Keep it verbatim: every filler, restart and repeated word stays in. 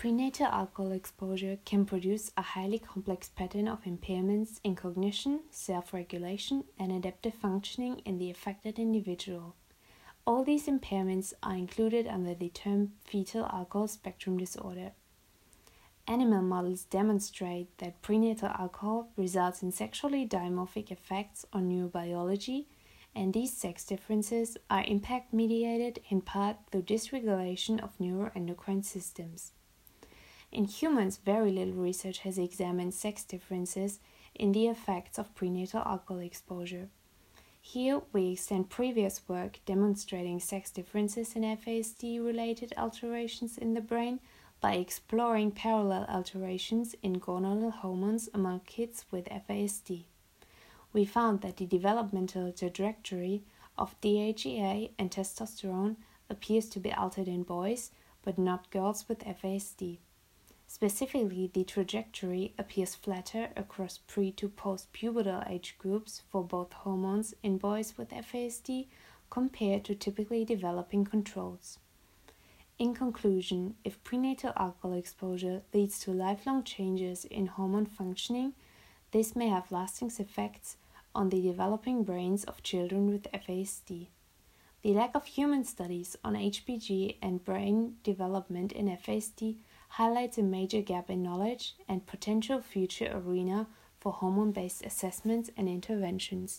Prenatal alcohol exposure can produce a highly complex pattern of impairments in cognition, self-regulation, and adaptive functioning in the affected individual. All these impairments are included under the term fetal alcohol spectrum disorder. Animal models demonstrate that prenatal alcohol results in sexually dimorphic effects on neurobiology, and these sex differences are impact-mediated in part through dysregulation of neuroendocrine systems. In humans, very little research has examined sex differences in the effects of prenatal alcohol exposure. Here, we extend previous work demonstrating sex differences in F A S D-related alterations in the brain by exploring parallel alterations in gonadal hormones among kids with F A S D. We found that the developmental trajectory of D H E A and testosterone appears to be altered in boys, but not girls with F A S D. Specifically, the trajectory appears flatter across pre- to post-pubertal age groups for both hormones in boys with F A S D compared to typically developing controls. In conclusion, if prenatal alcohol exposure leads to lifelong changes in hormone functioning, this may have lasting effects on the developing brains of children with F A S D. The lack of human studies on H P G and brain development in F A S D highlights a major gap in knowledge and potential future arena for hormone-based assessments and interventions.